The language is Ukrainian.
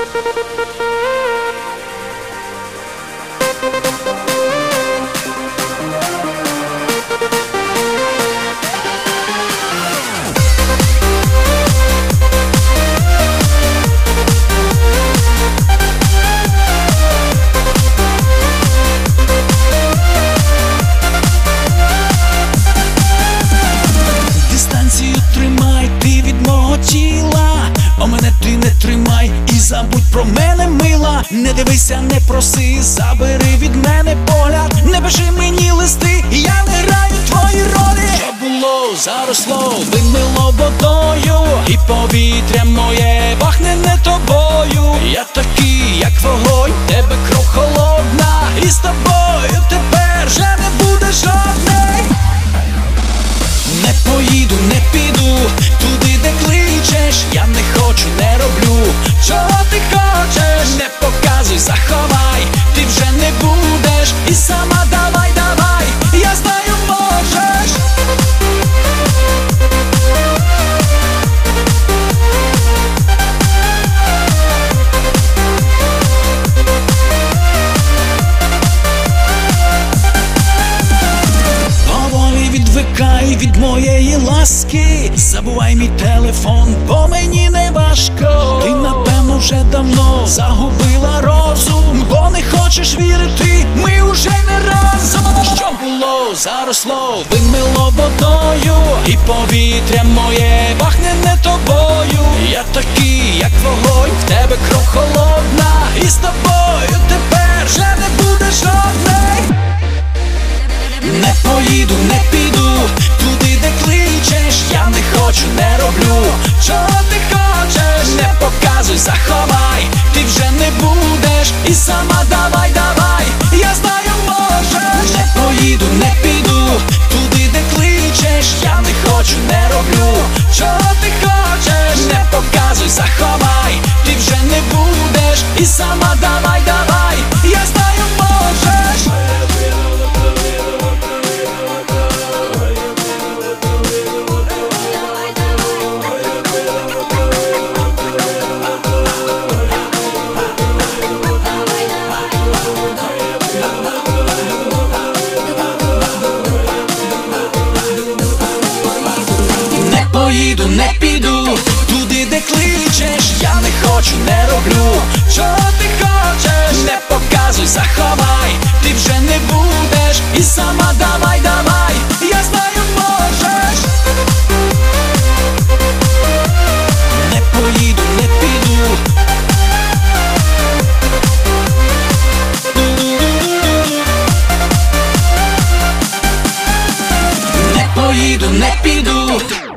Забудь про мене, мила, не дивися, не проси, забери від мене погляд, не пиши мені листи, я не граю твої ролі. Що було, заросло, вимило водою, і повітря моє пахне не тобою. Я такий, як вогонь, тебе кров холодна, і з тобою тепер вже не буде жодний. Не поїду, не піду туди, де кличеш, я не хочу, не роблю. Чого ти хочеш? Не показуй, заховай, ти вже не будеш, і сама давай, давай, я знаю, можеш. Поволі відвикай від моєї ласки, забувай мій телефон, бо мені не важко. Ти напевно вже давно загубила розум, бо не хочеш вірити, ми уже не разом. Що було, заросло, вимило водою, і повітря моє пахне не тобою. Я такий, як вогонь, в тебе кров холодна, і з тобою тепер вже не буде жодний. Не поїду, не піду туди, де кличеш, я не хочу, не роблю. Чого ти хочеш? Не показуй, заховай, ти вже не будеш, і сама давай, давай, я знаю, можеш. Не поїду, не піду туди, де кличеш, я не хочу, не роблю. Чого ти хочеш? Не показуй, заховай, ти вже не будеш, і сама давай, давай, я знаю, можеш. Поїду, не піду туди, де кличеш, я не хочу, не роблю. Чого ти хочеш? Не показуй, заховай, ти вже не будеш, і сама давай, давай, я знаю, можеш. Не поїду, не піду. Не поїду, не піду.